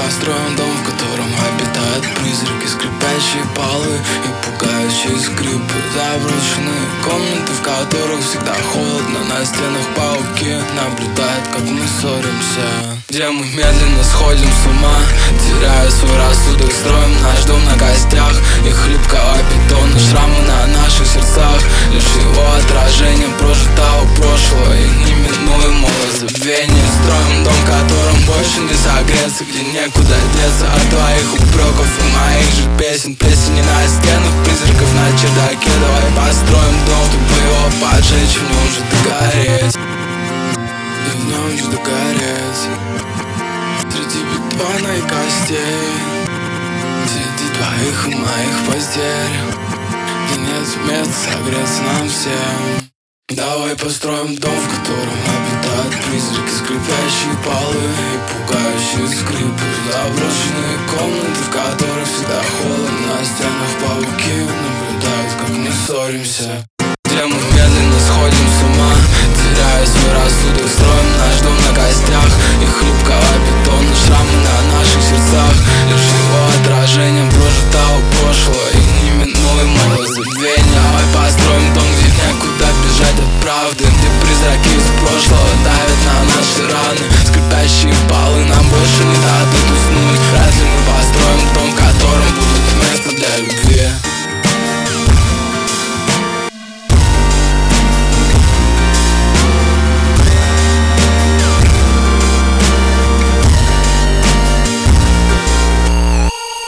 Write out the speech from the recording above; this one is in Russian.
построим дом, в котором обитают призраки, скрипящие полы и пугающие скрипы. Заброшенные комнаты, в которых всегда холодно. На стенах пауки наблюдают, как мы ссоримся. Где мы медленно сходим с ума, теряя свой рассудок, строим наш дом на костях и хлипкого бетона. Шрамы на наших сердцах, лишь его отражение прожитого прошлого и неминуемого забвения. Строим дом, в котором больше не согреться, где некуда деться от твоих упреков и моих же песен. Плесени на стенах, призраков на чердаке. Давай построим дом, чтобы его поджечь, в нем же догореть. И в нем же догореть. Среди бетона и костей, среди твоих и моих потерь, где нет места согреться нам всем. Давай построим дом, в котором обитают призраки, скрипящие полы и пугающие скрипы. Заброшенные комнаты, в которых всегда холодно. На стенах пауки наблюдают, как мы ссоримся. Где мы медленно сходим с ума, теряя свой рассудок, строим наш дом на костях и хлипкого бетона. Шрамы на наших сердцах, лишь его отражение прожитого прошлого.